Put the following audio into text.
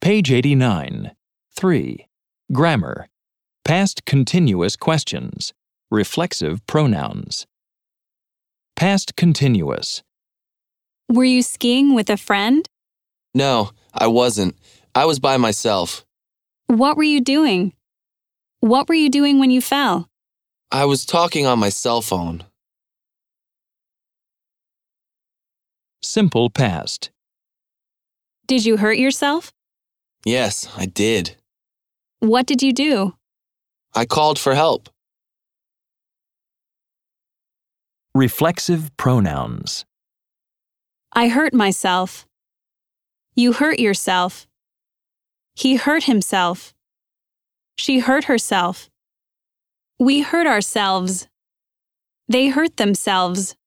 Page 89. 3. Grammar. Past continuous questions. Reflexive pronouns. Past continuous. Were you skiing with a friend? No, I wasn't. I was by myself. What were you doing? What were you doing when you fell? I was talking on my cell phone. Simple past. Did you hurt yourself? Yes, I did. What did you do? I called for help. Reflexive pronouns. I hurt myself. You hurt yourself. He hurt himself. She hurt herself. We hurt ourselves. They hurt themselves.